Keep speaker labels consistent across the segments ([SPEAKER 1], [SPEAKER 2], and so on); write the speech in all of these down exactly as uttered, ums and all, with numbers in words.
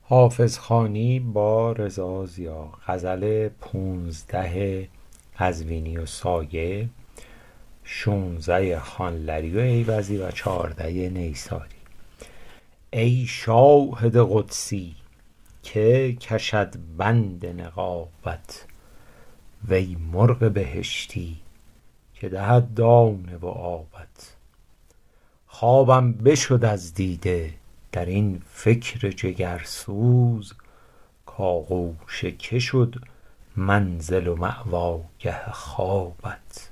[SPEAKER 1] حافظ خانی با رضا ضیا. غزل پونزده قزوینی و سایه، شانزده خانلری و ایوزی و چهارده نیساری. ای شاهد قدسی که کشد بند نقابت، وی مرغ بهشتی که دهد دانه و آبت. خوابم بشد از دیده در این فکر جگرسوز، کآغوش که شد منزل و مأواگه خوابت.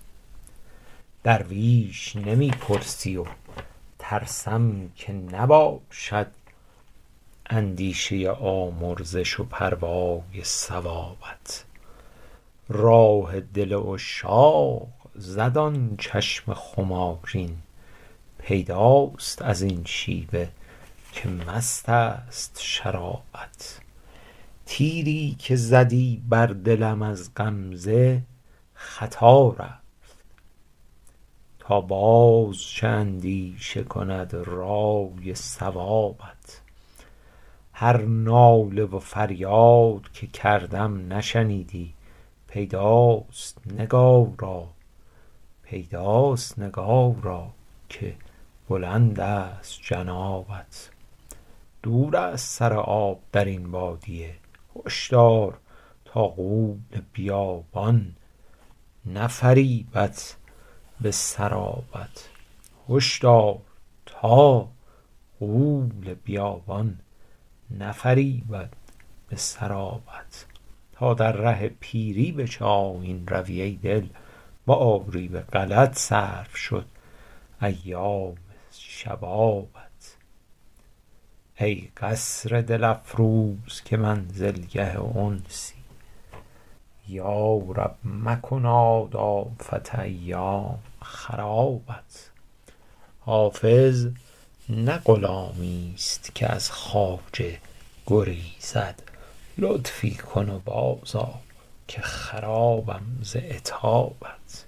[SPEAKER 1] درویش نمی پرسی و ترسم که نباشد، اندیشه آمرزش و پروای ثوابت. راه دل عشاق زد آن چشم خمارین، پیداست از این شیوه که مست است شرابت. تیری که زدی بر دلم از غمزه خطا رفت، تا باز چه اندیشه کند رای صوابت. هر ناله و فریاد که کردم نشنیدی، پیداست نگارا پیداست نگارا که بلند است جنابت. دور است سر آب در این بادیه، هشدار تا غول بیابان نفریبد به سرابت. هشدار تا غول بیابان نفریبد به سرابت. تا در ره پیری به چه آیین روی ای دل، باری به غلط صرف شد ایام شبابت. ای قصر دل افروز که منزلگه انسی، یا رب مکناد آفت ایام خرابت. حافظ نه غلامی است که از خواجه گریزد، لطفی کن و باز آ که خرابم ز عتابت.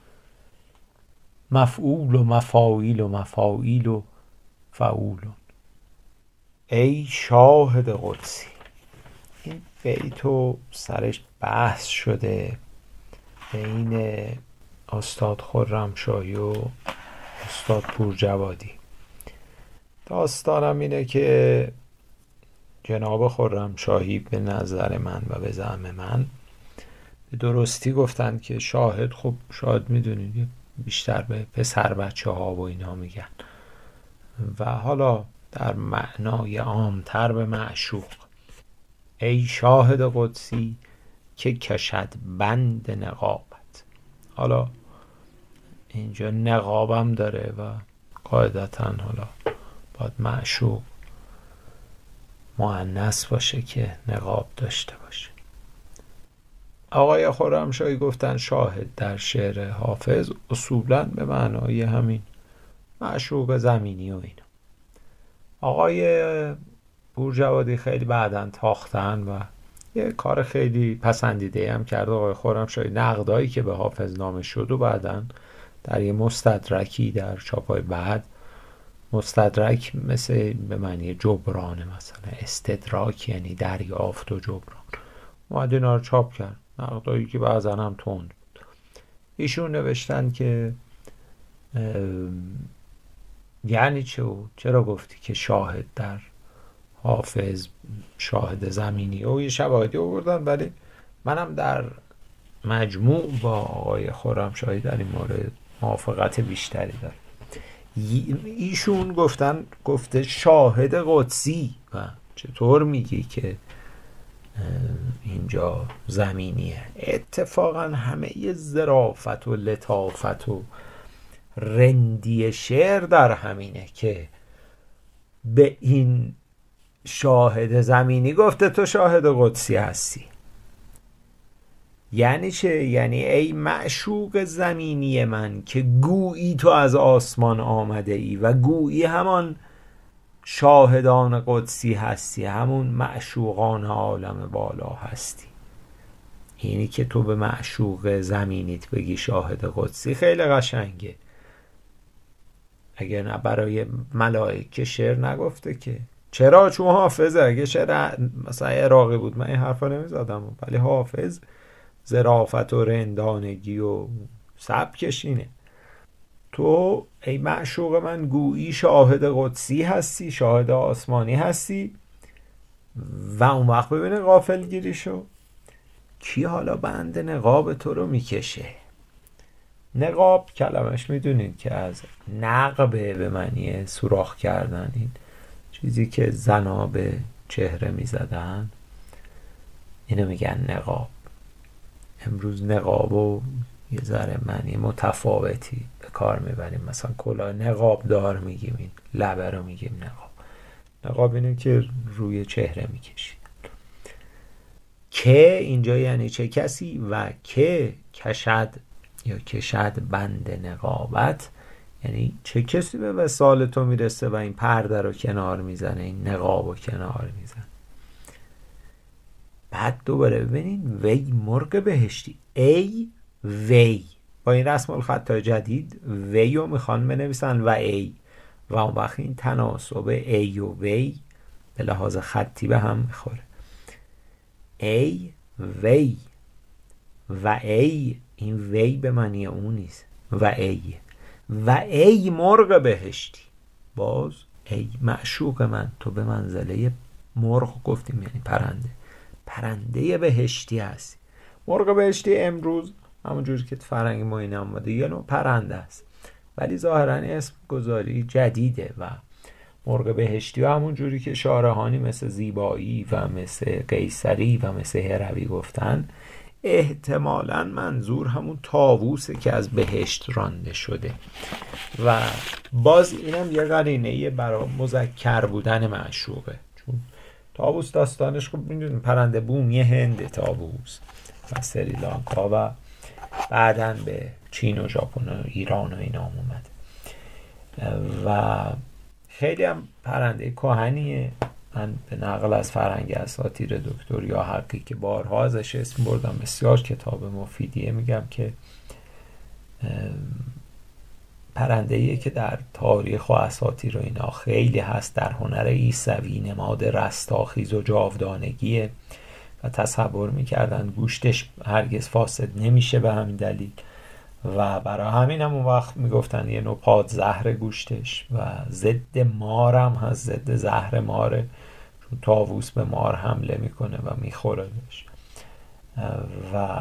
[SPEAKER 1] مفعول و مفاعیل و مفاعیل و فعولن. ای شاهد قدسی، این بیت و سرش بحث شده بین استاد خرمشاهی و استاد پورجوادی. داستانم اینه که جناب خرمشاهی به نظر من و به زعم من به درستی گفتن که شاهد، خب شاید میدونید بیشتر به پسر بچه ها و اینا میگن، و حالا در معنای عامتر به معشوق. ای شاهد قدسی که کشد بند نقابت. حالا اینجا نقابم داره و قاعدتا حالا باید معشوق مؤنث باشه که نقاب داشته باشه. آقای خرمشاهی گفتن شاهد در شعر حافظ اصولاً به معنای همین معشوق زمینی و اینا. آقای پورجوادی خیلی بعداً تاختن و یه کار خیلی پسندیده هم کرد آقای خرمشاهی. نقدایی که به حافظ نامه شد و بعداً در یه مستدرکی در چاپای بعد، مستدرک مثل به معنی جبرانه، مثلا استدراک یعنی دریافت و جبران، اومد اینا رو چاپ کرد. نقدایی که بعضا هم تند بود. ایشون نوشتن که یعنی چه و چرا گفتی که شاهد در حافظ شاهد زمینی و یه شواهدی آوردن، ولی منم در مجموع با آقای خرمشاهی در این مورد موافقت بیشتری دارم. ایشون گفتن گفته شاهد قدسی، و چطور میگی که اینجا زمینیه؟ اتفاقا همه ظرافت و لطافت و رندی شعر در همینه که به این شاهد زمینی گفته تو شاهد قدسی هستی. یعنی چه؟ یعنی ای معشوق زمینی من که گویی تو از آسمان آمده ای و گویی همان شاهدان قدسی هستی، همون معشوقان عالم بالا هستی. اینی که تو به معشوق زمینیت بگی شاهد قدسی خیلی قشنگه. اگر نه برای ملائکه شعر نگفته که چرا؟ چون حافظه. اگه شعر مثلا عراقی بود من این حرفا نمیزدم، ولی حافظ ظرافت و رندانگی و سبکش اینه. تو ای معشوق من گویی شاهد قدسی هستی، شاهد آسمانی هستی. و اون وقت ببینه غافلگیری شو، کی حالا بند نقاب تو رو میکشه؟ نقاب کلمش میدونید که از نقبه، به معنی سوراخ کردن، این چیزی که زنا به چهره میزدن اینو میگن نقاب. امروز نقاب و یه ذره معنی متفاوتی به کار میبریم، مثلا کلاه نقاب دار میگیم، این لبه رو میگیم نقاب. نقاب اینه که روی چهره میکشید. که اینجا یعنی چه کسی، و که کشد یا کشد بند نقابت، یعنی چه کسی به وصال تو میرسه و این پرده رو کنار میزنه، این نقاب رو کنار میزنه. بعد دوباره ببینین وی مرغ بهشتی، ای وی، با این رسم الخط جدید وی رو میخوان بنویسن و ای، و اون وقت این تناسب ای و وی به لحاظ خطی به هم میخوره. ای وی و ای، این وی به معنی اون نیست، و ای و ای مرغ بهشتی. باز ای معشوق من، تو به منزله مرغ گفتیم یعنی پرنده، پرنده بهشتی هستی. مرغ بهشتی امروز همون جوری که فرنگ ما این آمده یه نوع پرنده است، ولی ظاهرا اسم گذاری جدیده و مرغ بهشتی و همون جوری که شارحانی مثل زیبایی و مثل قیصری و مثل هروی گفتن، احتمالاً منظور همون طاووسه که از بهشت رانده شده. و باز اینم یه قرینه‌ای برای مذکر بودن معشوقه، چون طاووس داستانش خب میدونیم پرنده بومی هند طاووس و سریلانکا و بعداً به چین و ژاپن و ایران و اینا اومد و خیلی هم پرنده کهنیه. من به نقل از فرهنگ اساطیر دکتر یا حقی که بارها ازش اسم بردم، بسیار کتاب مفیدیه، میگم که پرنده‌ایه که در تاریخ و اساطیر و اینا خیلی هست، در هنر عیسوی نماد رستاخیز و جاودانگیه و تصور میکردن گوشتش هرگز فاسد نمیشه به همین دلیل و برای همین هم اون وقت میگفتن یه نوع پادزهر گوشتش و ضد مارم هست، ضد زهر ماره، چون طاووس به مار حمله میکنه و میخورهش. و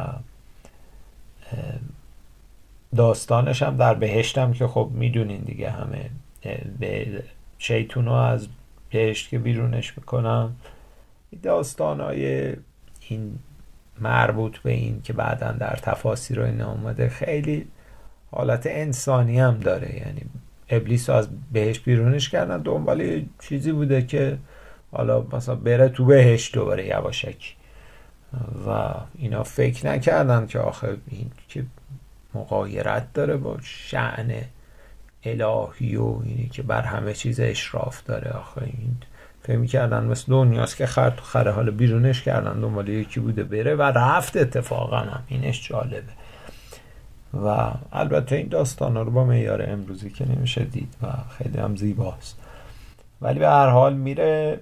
[SPEAKER 1] داستانش هم در بهشت هم که خب میدونین دیگه همه، به شیطونو از بهشت که بیرونش میکنن، داستانای این مربوط به این که بعداً در تفاسیر رو این آمده خیلی حالت انسانی هم داره. یعنی ابلیس رو از بهشت بیرونش کردن، دنبال چیزی بوده که حالا مثلا بره تو بهشت دوباره یواشکی و اینا فکر نکردن که آخه این که مغایرت داره با شأن الهی و اینی که بر همه چیز اشراف داره. آخه این فکر می‌کردن مثل دنیاست که خر تو خره، حالا بیرونش کردن دنبال یکی بوده بره و رفت. اتفاقا هم اینش جالبه و البته این داستانا رو با معیار امروزی که نمیشه دید و خیلی هم زیباست، ولی به هر حال میره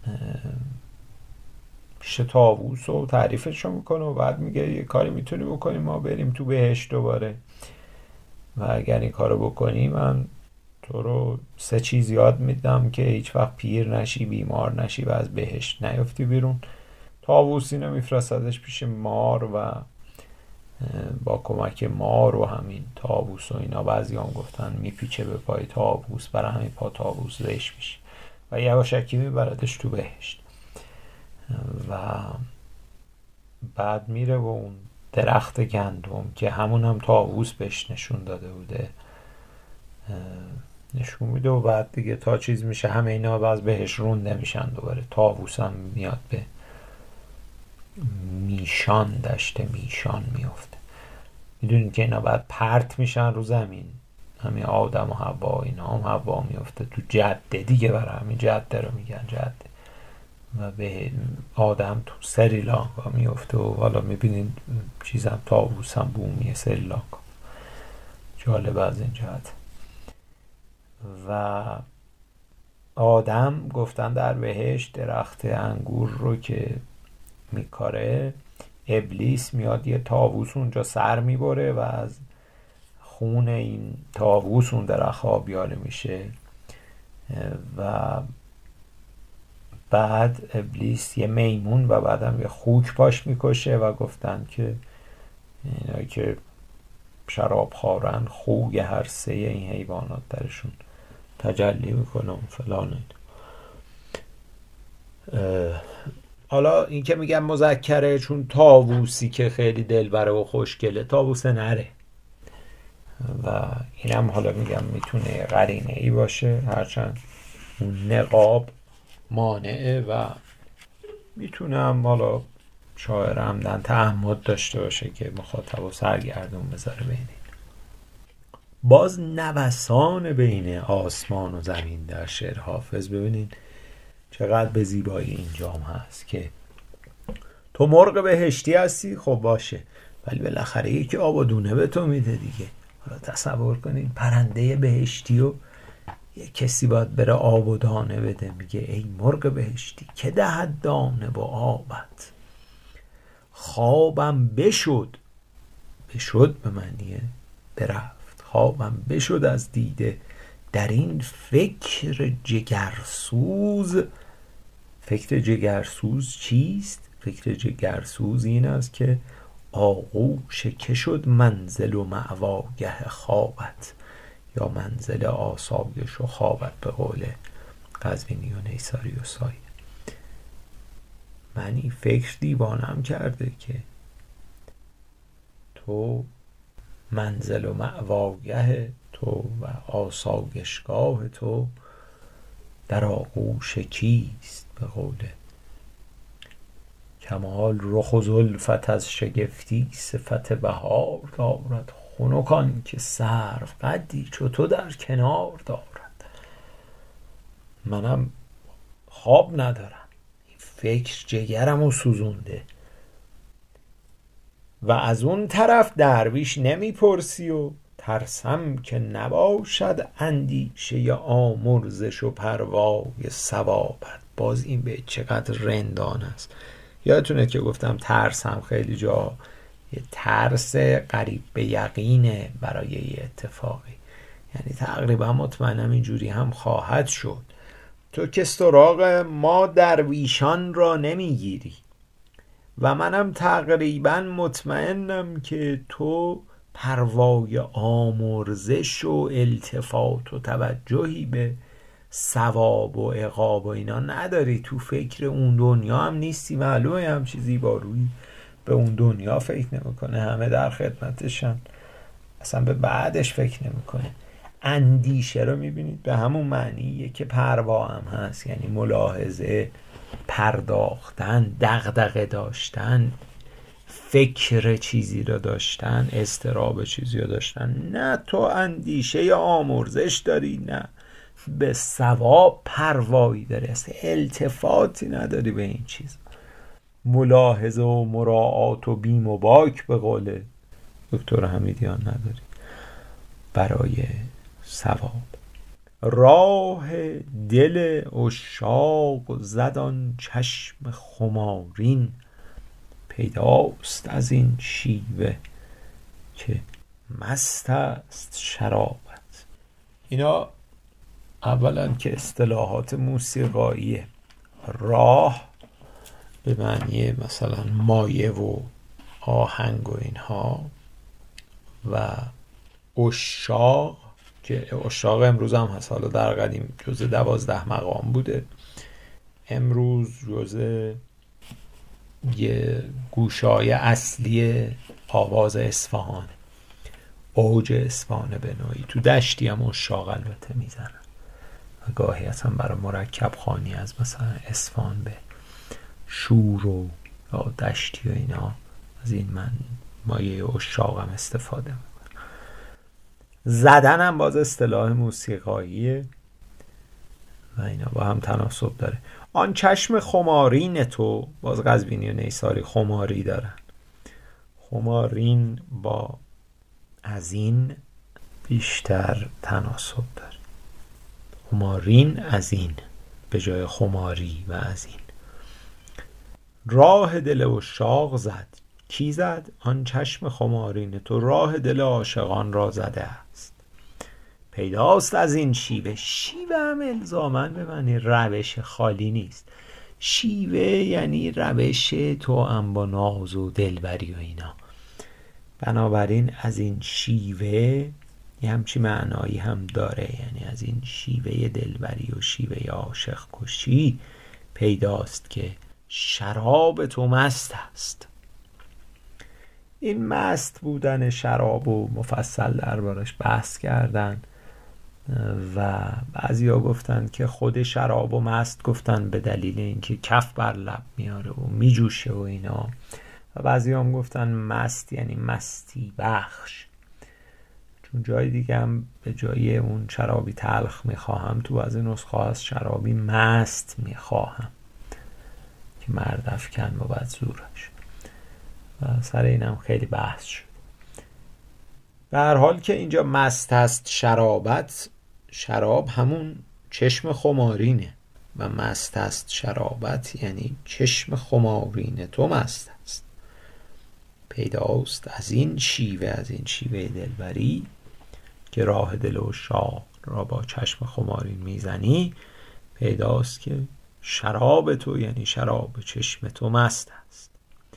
[SPEAKER 1] پیش طاووس و تعریفش رو میکنه و بعد میگه یه کاری میتونی بکنی ما بریم تو بهشت دوباره و اگر این کارو بکنی من تو رو سه چیز یاد میدم که هیچ وقت پیر نشی، بیمار نشی و از بهشت نیفتی بیرون. طاووس اینو میفرستادش پیش مار و با کمک مار و همین طاووس و اینا بعضیان گفتن میپیچه به پای طاووس، برای همین پا طاووس ریش میشه و یواشکی میبردش تو بهشت و بعد میره و اون درخت گندم که همون هم طاووس بهش نشون داده بوده نشون میده و بعد دیگه تا چیز میشه همه اینا باز بهش رونده میشن دوباره. طاووس هم میاد به میشان، دشت میشان میفته. میدونید که اینا بعد پرت میشن رو زمین، همین آدم و حوا، اینا هم حوا میفته تو جده دیگه، برای همین جده رو میگن جده و به آدم تو سریلانکا میفته و حالا میبینید چیزم طاووس هم بومی سریلانکا. جالب از این جهت. و آدم گفتن در بهشت درخت انگور رو که میکاره، ابلیس میاد یه طاووس اونجا سر میبره و از خون این طاووس اون درخت آبیاره میشه و بعد ابلیس یه میمون و بعدم یه خوک پاش میکشه و گفتن که اینا که شراب خورن خوی هر سه این حیوانات درشون تجلی میکنه و فلان. حالا این که میگم مذکره چون طاووسی که خیلی دلبره و خوشگله، طاووس نره و اینم حالا میگم میتونه قرینه ای باشه، هرچند اون نقاب مانعه و میتونم حالا شاعر عمدن تعمد داشته باشه که مخاطب و سرگردون بذاره بین این. باز نوسان بین آسمان و زمین در شعر حافظ ببینین چقدر به زیبایی اینجام هست که تو مرغ بهشتی هستی، خب باشه، ولی بالاخره یکی آب و دونه به تو میده دیگه. حالا تصور کنین پرنده بهشتی و یه کسی باید بره آب و دانه بده، میگه ای مرغ بهشتی که دهد دانه و آبت، خوابم بشد، بشد به معنی برفت، خوابم بشد از دیده در این فکر جگرسوز. فکر جگرسوز چیست؟ فکر جگرسوز این است که آغوش که شد منزل و مأواگه خوابت، یا منزل آسایش و خوابت به قول قزوینی و نیساری و سایه. من این فکر دیوانم کرده که تو منزل و مأواگه تو و آسایشگاه تو در آغوش کیست؟ به قول کمال رخ و زلفت از شگفتی صفت بهار دارد، خنکان که سرو قدی چو تو در کنار دارد. منم خواب ندارم، این فکر جگرم و سوزونده و از اون طرف درویش نمیپرسی و ترسم که نباشد اندیشه یا آمرزش و پروای ثوابت. باز این به چقدر رندان است. یادتونه که گفتم ترس هم خیلی جا یه ترس قریب به یقینه برای یه اتفاقی، یعنی تقریبا مطمئنم اینجوری هم خواهد شد. تو که سراغ ما درویشان را نمیگیری و منم تقریبا مطمئنم که تو پروای آمرزش و التفات و توجهی به ثواب و عقاب و اینا نداری، تو فکر اون دنیا هم نیستی. معلومه هم چیزی با روی به اون دنیا فکر نمیکنه، همه در خدمتشن، اصلا به بعدش فکر نمیکنه. اندیشه رو میبینید به همون معنیه که پروا هم هست، یعنی ملاحظه، پرداختن، دغدغه داشتن، فکر چیزی رو داشتن، اضطراب چیزی رو داشتن. نه تو اندیشه یا آمرزش داری، نه به ثواب پروایی داری، اصلا التفاتی نداری به این چیز، ملاحظه و مراعات و بیم و باک به قول دکتر حمیدیان نداری برای ثواب. راه دل عشاق زدان چشم خمارین، پیداست از این شیوه که مست است شرابت. اینا اولا که اصطلاحات موسیقاییه. راه به معنی مثلا مایه و آهنگ و اینها، و عشاق که عشاق امروز هم هست، حالا در قدیم جزء دوازده مقام بوده، امروز جزء یه گوشای اصلی آواز اصفهان، اوج اصفهان به نوعی. تو دشتی هم عشاق البته میزنن و گاهی اصلا برای مرکب خوانی از مثلا اصفهان به شور و یا دشتی و اینا از این من مایه عشاق هم استفاده میکنم. زدن هم باز اصطلاح موسیقاییه و اینا با هم تناسب داره. آن چشم خمارین تو، باز قزوینی و نیساری خماری دارن، خمارین با از این بیشتر تناسب داره. خمارین از این به جای خماری و از این. راه دل عشاق زد، کی زد؟ آن چشم خمارین تو راه دل عاشقان را زده است. پیداست از این شیوه، شیوه هم الزاماً به معنی روش خالی نیست. شیوه یعنی روش تو هم با ناز و دلبری و اینا. بنابراین از این شیوه یه همچی معنایی هم داره، یعنی از این شیوه دلبری و شیوه عاشق کشی پیداست که شراب تو مست است. این مست بودن شراب و مفصل دربارش بحث کردن و بعضیا گفتن که خود شراب و مست گفتن به دلیل اینکه کف بر لب میاره و میجوشه و اینا، و بعضیا هم گفتن مست یعنی مستی بخش، چون جای دیگه هم به جای اون شرابی تلخ میخواهم تو از این نسخه از شرابی مست میخواهم که مرد افکن و بد زورش، و سر اینم خیلی بحث شد. به هر حال که اینجا مست هست شرابت، شراب همون چشم خمارینه و مست هست شرابت یعنی چشم خمارین تو مست است. پیداست از این شیوه، از این شیوه دلبری که راه دل و عشاق را با چشم خمارین میزنی، پیداست که شراب تو یعنی شراب چشم تو مست است.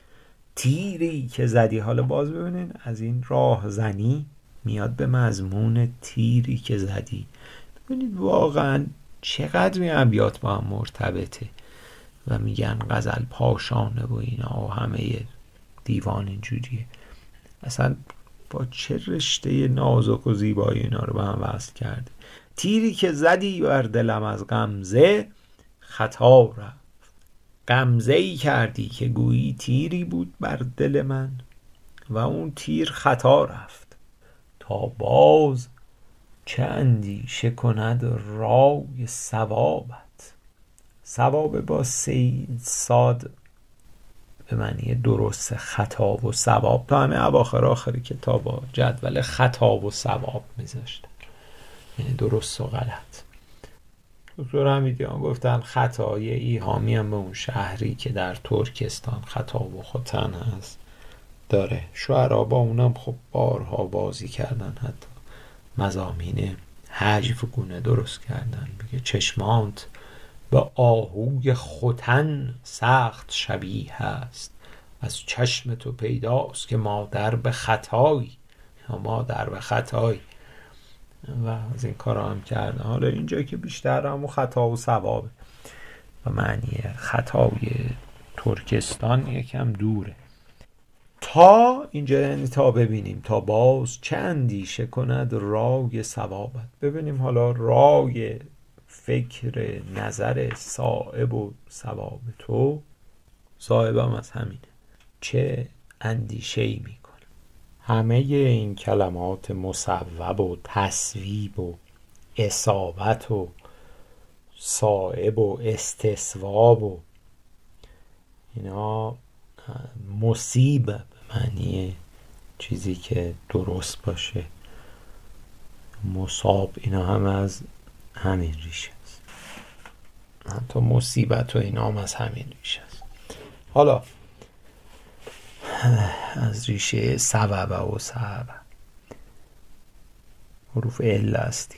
[SPEAKER 1] تیری که زدی، حالا باز ببینین از این راه زنی میاد به مضمون تیری که زدی. ببینید واقعا چقدر این ابیات با هم مرتبطه و میگن غزل پاشانه و اینا و همه دیوان اینجوریه. اصلا با چه رشته نازک و زیبایی اینا رو به هم وصل کرده. تیری که زدی بر دلم از غمزه خطا رفت. غمزه ای کردی که گویی تیری بود بر دل من و اون تیر خطا رفت. تا باز چه اندیشه کند رای ثوابت. ثواب با سید ساد به معنی درست خطا و ثواب، تا همه اواخر آخری کتاب با جدول خطا و ثواب میذاشتن، یعنی درست و غلط. دکتر حمیدیان گفتن خطای ایهامی هم به اون شهری که در ترکستان خطا و ختن هست داره. شعرا با اونم خب بارها بازی کردن، حتی مضامین حجو گونه درست کردن. بگه چشمانت به آهوی ختن سخت شبیه هست، از چشم تو پیداست که مادر به خطایی یا مادر به خطایی، و از این کار هم کردن. حالا اینجا که بیشتر همون خطا و ثوابه و معنی خطای ترکستان یکم دوره. تا اینجا یعنی تا ببینیم، تا باز چه اندیشه کند رای ثوابت. ببینیم حالا رای فکر نظر صائب و ثواب تو، صائب هم از همینه، چه اندیشه‌ای میکنه. همه این کلمات مصوب و تصویب و اصابت و صائب و استصواب و اینا، مصیب به معنی چیزی که درست باشه، مصاب، اینا هم از همین ریشه است. حتی مصیبت و اینا هم از همین ریشه است. حالا از ریشه سبب و سبب حروف عله است.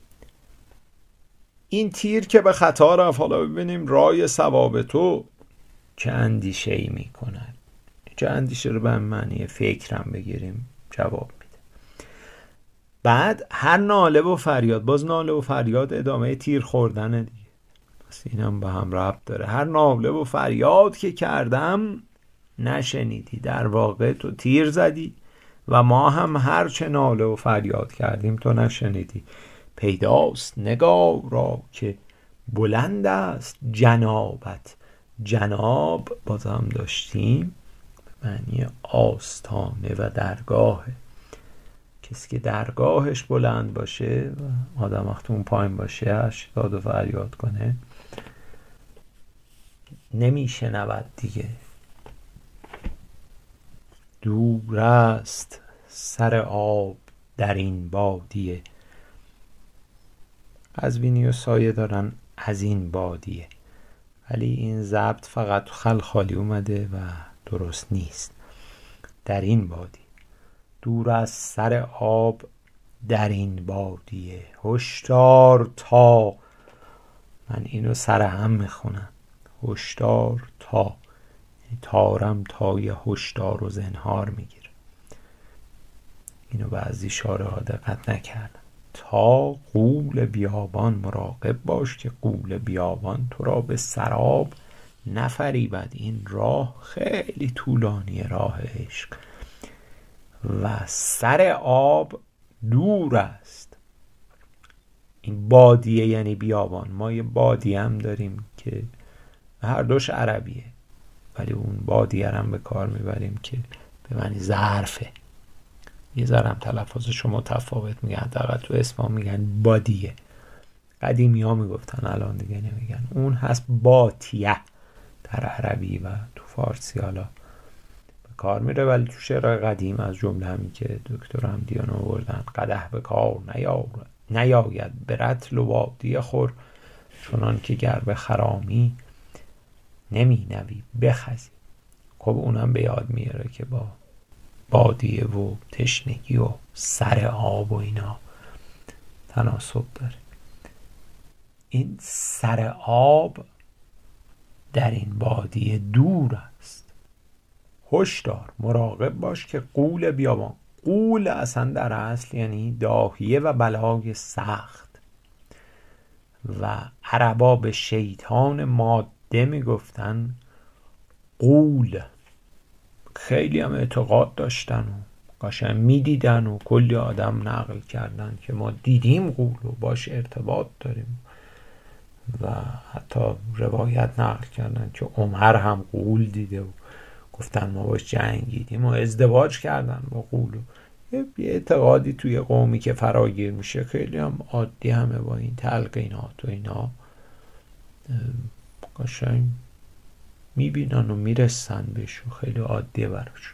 [SPEAKER 1] این تیر که به خطا رفت، حالا ببینیم رای ثواب تو چه اندیشه ای می کند. چه اندیشه رو به معنی فکرم بگیریم جواب میده. بعد هر ناله و فریاد، باز ناله و فریاد ادامه تیر خوردن دیگه، پس اینم به هم ربط داره. هر ناله و فریاد که کردم نشنیدی. در واقع تو تیر زدی و ما هم هر چه ناله و فریاد کردیم تو نشنیدی. پیداست نگار را که بلند است جنابت. جناب بازم داشتیم به معنی آستانه و درگاهه. کسی که درگاهش بلند باشه و آدم وقتی اون پایین باشه هرچی داد و فریاد کنه نمیشنود دیگه. دور است سر آب در این بادیه. قزوینی و سایه دارن از این بادیه، ولی این ضبط فقط تو خلخالی اومده و درست نیست. در این بادیه، دور از سر آب در این بادیه، هشدار تا، من اینو سر هم میخونم، هشدار تا، تارم تا یه هشدار و زنهار میگیره. اینو بعضی اشاره ها دقت نکردم. تا غول بیابان، مراقب باش که غول بیابان تو را به سراب نفریبد. این راه خیلی طولانیه، راه عشق، و سر آب دور است. این بادیه یعنی بیابان. ما یه بادیه هم داریم که هر دوش عربیه، ولی اون بادیه هم به کار میبریم که به معنی ظرفه. یه ذرم تلفظشو متفاوت میگن، حداقل تو اسما میگن بادیه. قدیمی ها میگفتن، الان دیگه نمیگن. اون هست باتیه در عربی و تو فارسی حالا به کار میره، ولی تو شعر قدیم از جمله همین که دکتر حمدیان آوردن، قدح به کار نیاید به رطل و بادیه خور، چنان که گر به خرامی نمی نوی بخزی. خب اونم به یاد میاره که با بادیه و تشنگی و سر آب و اینا تناسب داره. این سر آب در این بادیه دور است. هشدار، مراقب باش که غول بیابان. غول اصلا در اصل یعنی داهیه و بلای سخت، و عربا به شیطان ماده میگفتن غول. خیلی هم اعتقاد داشتن و قشنگ میدیدن و کلی آدم نقل کردن که ما دیدیم غول و باش ارتباط داریم، و حتی روایت نقل کردن که عمر هم غول دیده و گفتن ما باش جنگیدیم و ازدواج کردن با غول. یه اعتقادی توی قومی که فراگیر میشه خیلی هم عادی، همه با این تلقینات و اینا قشنگ میبینن و میرسن بهش و خیلی عادیه براش.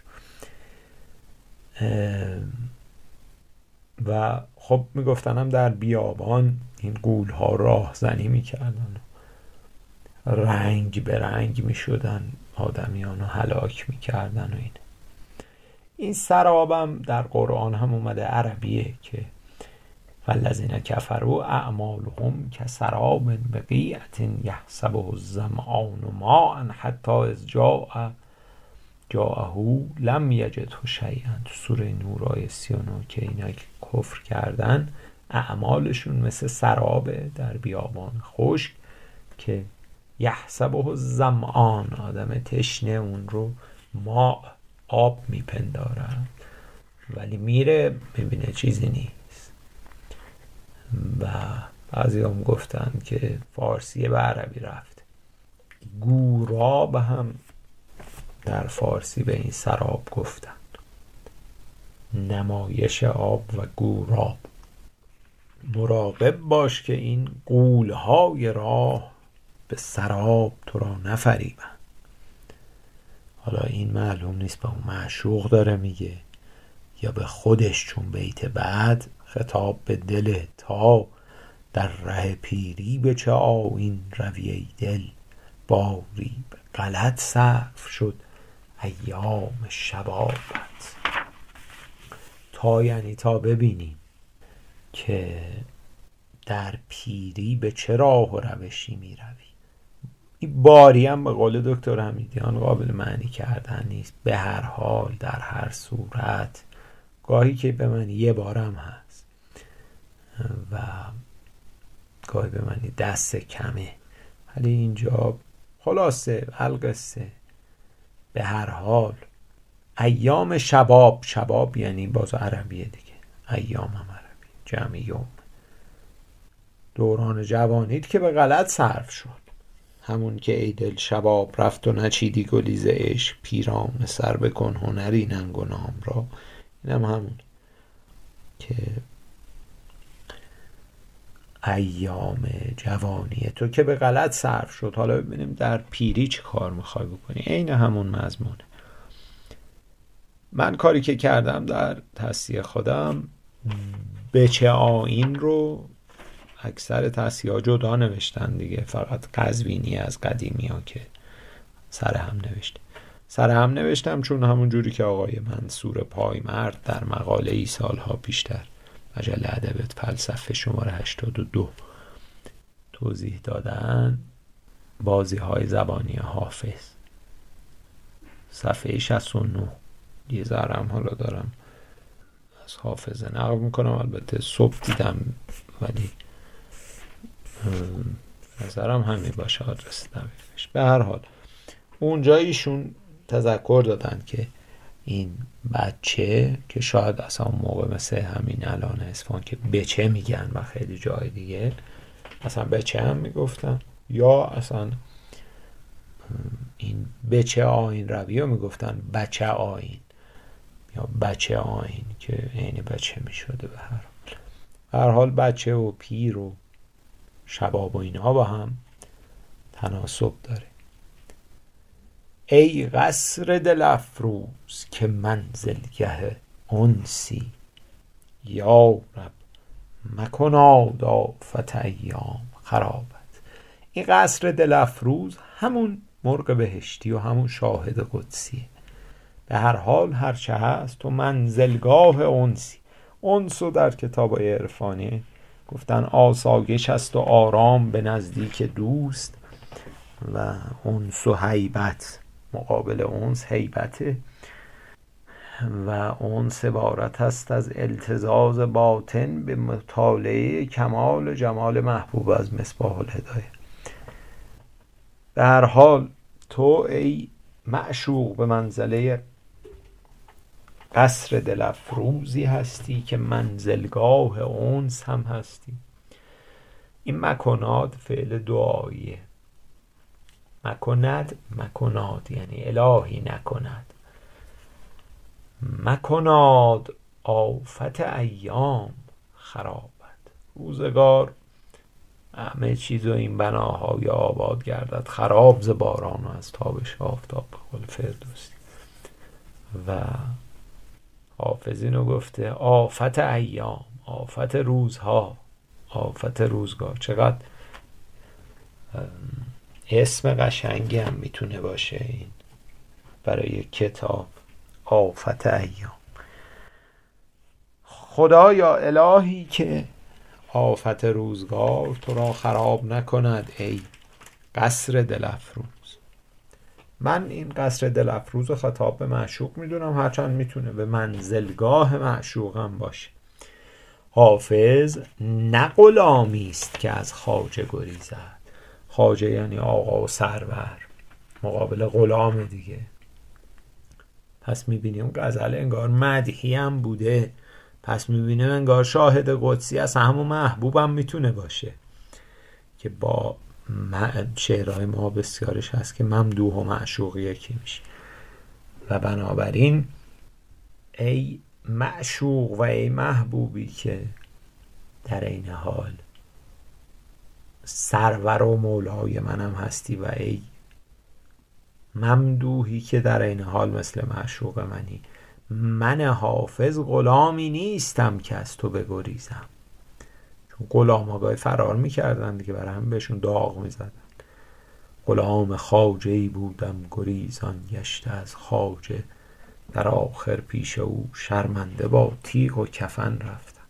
[SPEAKER 1] و خب میگفتن هم در بیابان این غول ها راه زنی میکردن، رنگ به رنگ میشدن آدمیان و هلاک میکردن و این. این سرابم در قرآن هم اومده عربیه که والذین کفروا اعمالهم کسراب بقیعة یحسبه الظمآن ماء حتی اذ جاء جاءه لم یجده شیئا. تو سوره نور آیه سی و نه که اینا که کفر کردن اعمالشون مثل سرابه در بیابان خشک که یحسبه الظمآن، آدم تشنه اون رو ماء، آب میپنداره، ولی میره میبینه چیزی نیست. و بعضی هم گفتن که فارسی به عربی رفت. گوراب هم در فارسی به این سراب گفتن، نمایش آب و گوراب. مراقب باش که این غول‌های راه به سراب تو را نفریبن. حالا این معلوم نیست به اون معشوق داره میگه یا به خودش، چون بیت بعد خطاب به دل تا در ره پیری به چه آیین روی ای دل، باری به غلط صرف شد ایام شبابت. تا یعنی تا ببینیم که در پیری به چه راه و روشی می روی. این باری هم به قول دکتر حمیدیان قابل معنی کردن نیست. به هر حال، در هر صورت، گاهی که به معنی یه بارم هست و گاهی به معنی دست کمه، ولی اینجا خلاصه القصه به هر حال ایام شباب. شباب یعنی باز عربیه دیگه، ایام هم عربی، جمع یوم. دوران جوانیت که به غلط صرف شد، همون که ای دل شباب رفت و نچیدی گلیز عشق، پیرام سر بکن هنری ننگ و نام را. اینم همون که ایام جوانی تو که به غلط صرف شد. حالا ببینیم در پیری چه کار میخوای بکنی. عین همون مضمونه. من کاری که کردم در تصحیح خودم، به چه آیین رو اکثر تصحیح‌ها جدا نوشتن دیگه، فقط قزوینی از قدیمی ها که سر هم نوشته. سر هم نوشتم چون همون جوری که آقای منصور پایمرد در مقاله ای سالها پیشتر مجله ادبیات فلسفه شماره هشتاد و دو توضیح دادن، بازی های زبانی حافظ صفحه شصت و نه، یه ذرم حالا دارم از حافظه نقل میکنم، البته صبح دیدم ولی نظرم همین باشه آدرس دقیقش. به هر حال اونجا ایشون تذکر دادن که این بچه که شاید اصلا موقع مثل همین الان اصفهان که بچه میگن و خیلی جای دیگه اصلا بچه هم میگفتن، یا اصلا این بچه آیین روی رو میگفتن بچه آیین یا بچه آیین که عین بچه میشده. به هر حال هر حال بچه و پیر و شباب و اینها با هم تناسب داره. ای قصر دل افروز که منزلگه انسی، یا رب مکناد آفت ایام خرابت. این قصر دل افروز همون مرغ بهشتی و همون شاهد قدسیه. به هر حال هرچه هست تو منزلگاه انسی. انس و در کتابای عرفانی گفتن آسایش است و آرام به نزدیک دوست، و انس و هیبت مقابل انس هیبته، و انس عبارت است از التزاز باطن به مطالعه کمال و جمال محبوب از مصباح الهدایه. به هر حال تو ای معشوق به منزله قصر دل افروزی هستی که منزلگاه انس هم هستی. این مکناد فعل دعاییه، مکند مکناد یعنی الهی نکند. مکناد آفت ایام خرابت. روزگار همه چیز و این بناهای آباد گردد خراب ز باران و از تابش آفتاب، به قول فردوسی. و حافظ اینو گفته آفت ایام، آفت روزها، آفت روزگار. چقدر اسم قشنگی هم میتونه باشه این برای کتاب، آفت ایام. خدایا الهی که آفت روزگار تو را خراب نکند ای قصر دل افروز. من این قصر دل افروز رو خطاب به معشوق میدونم، هرچند میتونه به منزلگاه معشوقم باشه. حافظ نه غلامی است که از خواجه گریزد. خواجه یعنی آقا و سرور، مقابل غلام دیگه. پس میبینیم غزل انگار مدحی هم بوده، پس میبینیم انگار شاهد قدسی از همون محبوبم میتونه باشه که با شعرهای ما بسیارش هست که ممدوح و معشوق یکی میشه. و بنابراین ای معشوق و ای محبوبی که در این حال سرور و مولای منم هستی، و ای ممدوحی که در این حال مثل معشوق منی، من حافظ غلامی نیستم که از تو بگریزم. چون غلام آگاه فرار میکردن دیگه، برای هم بهشون داغ میزدن. غلام خواجه‌ای بودم گریزان گشته از خواجه، در آخر پیش او شرمنده با تیغ و کفن رفتم.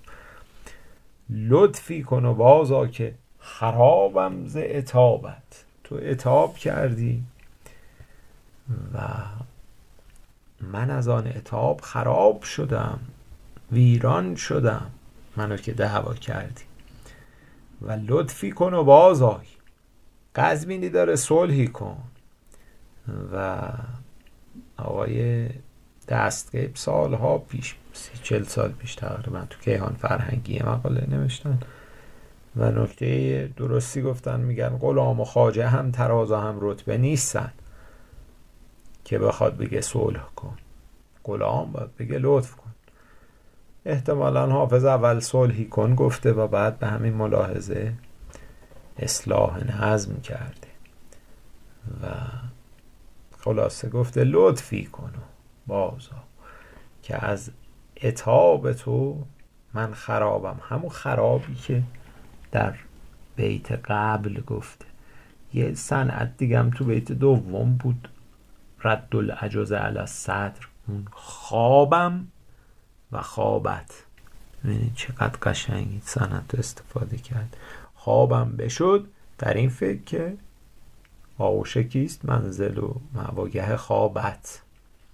[SPEAKER 1] لطفی کن و بازا که خرابم ز عتابت. تو عتاب کردی و من از آن عتاب خراب شدم، ویران شدم، منو که دعوا کردی. و لطفی کن و بازای، قزوینی داره صلحی کن. و آقای دستگیب سالها پیش، سی چل سال پیش تقریبا، تو کیهان فرهنگی مقاله نوشتن و نکته درستی گفتن. میگن غلام و خواجه هم تراز و هم رتبه نیستن که بخواد بگه صلح کن. غلام باید بگه لطف کن. احتمالاً حافظ اول صلحی کن گفته و بعد به همین ملاحظه اصلاح نظم کرده و خلاصه گفته لطفی کن و بازا که از عتاب تو من خرابم. همون خرابی که در بیت قبل گفته. یه صنعت دیگم تو بیت دوم بود، رد العجز علی الصدر، اون خوابم و خوابت. ببینید چقدر قشنگ این صنعت استفاده کرد. خوابم بشد در این فکر که آوشکیست منزل و مواگه خوابت.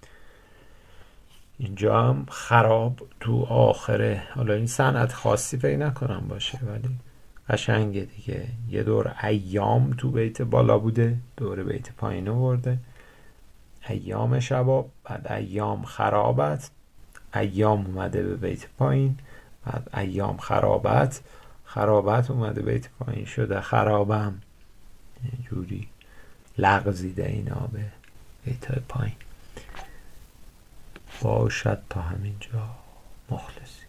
[SPEAKER 1] اینجا هم خراب تو آخره. حالا این صنعت خاصی فکر نکنم باشه ولی قشنگه دیگه. یه دور ایام تو بیت بالا بوده، دور بیت پایین آورده. ایام شباب، بعد ایام خرابت، ایام اومده به بیت پایین، بعد ایام خرابت، خرابت اومده بیت پایین شده خرابم. یه جوری لغزیده اینا به بیت پایین. باشد تا همینجا مخلصی.